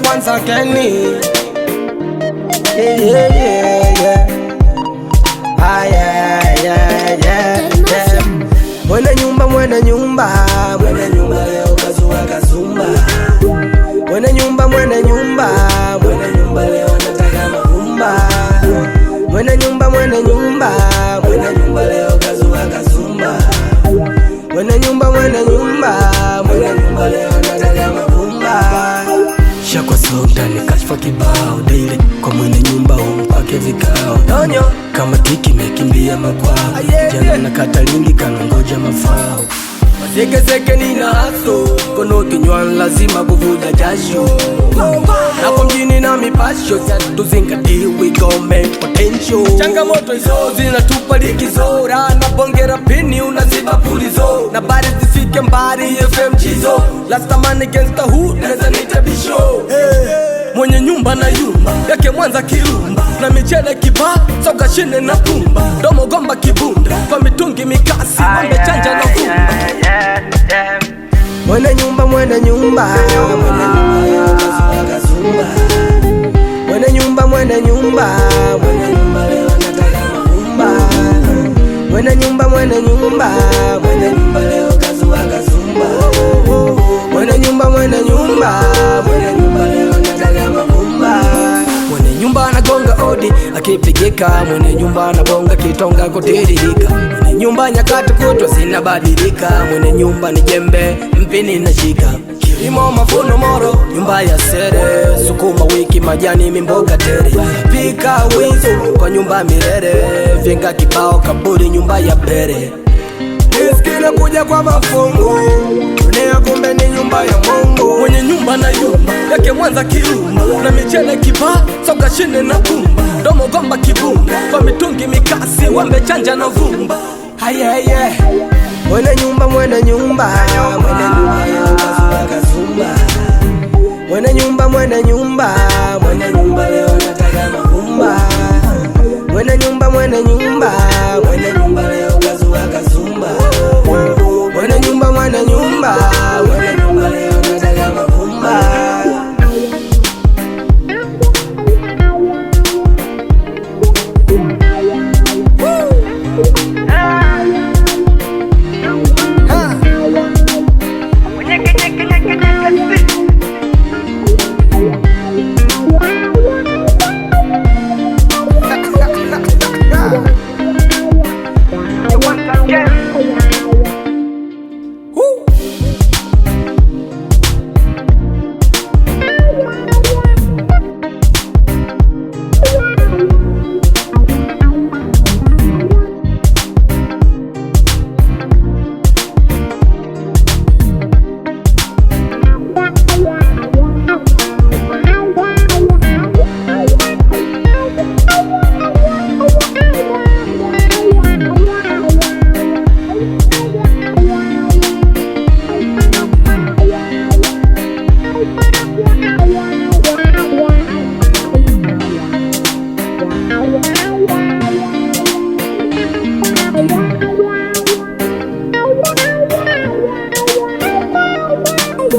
once again. Yeah, yeah, yeah, yeah. Ah, yeah, yeah, yeah, yeah. Mwenye nyumba, mwenye nyumba, mwenye nyumba leo kazua kazumba. Mwenye nyumba, mwenye nyumba, mwenye nyumba leo nataka mavumba. Mwenye nyumba, mwenye nyumba, mwenye nyumba leo kazua kazumba. Mwenye nyumba, mwenye nyumba, mwenye nyumba leo nataka mavumba. Shakwa soda ni kashfa kibao daily kwa mwenye nyumba umpake vikao. Donyo kama tiki mekimbia makwao. Jana na katalingi kanangoja mafao. Seke nina haso kono kinywan lazima kuvuja jasho. Hapo mjini na mipasho tuzingatie we gon' make potential. Changamoto hizo zinatupa likizo. Na bongera pini unaziba pulizo. Na bari zifike mbari FM chizo. Last man against the hood neza nitabisho. Mwenye nyumba na yumba yake Mwanza Kirumba. Na michele kiba soka shine na pumba. Domo gomba kibunda kwa mitungi mikasi wambe chanja na vumba. Mwenye nyumba, mwenye nyumba, mwenye nyumba kazua kazumba. Mwenye nyumba, mwenye nyumba, mwenye nyumba leo nataka mavumba. Mwenye nyumba, mwenye nyumba, mwenye nyumba leo kazua kazumba. Mwenye nyumba, mwenye nyumba, mwenye nyumba leo nataka mavumba. Mwenye nyumba anagonga odi akipigika. Mwenye nyumba anabonga kitonga kutiririka. Mwenye nyumba nyakati kutwa zinabadilika. Mwenye nyumba ni jembe mpini na shika. Kilimo mavuno moro nyumba ya sere. Sukuma wiki majani mimboga tere. Pika wizo kwa nyumba mirere. Vinga kibao kaburi nyumba ya bere. Iskile kuja kwa mafungu. Dunia kumbe ni nyumba ya Mungu. Mwenye nyumba na yumba yake Mwanza Kirumba. Na michele kiba soka shine na pumba. Domo gomba kibunda kwa mitungi mikasi wambe chanja na vumba. Haye yeah. Mwenye nyumba, mwenye nyumba, mwenye nyumba leo kazua kazumba. Mwenye nyumba, mwenye nyumba, mwenye nyumba leo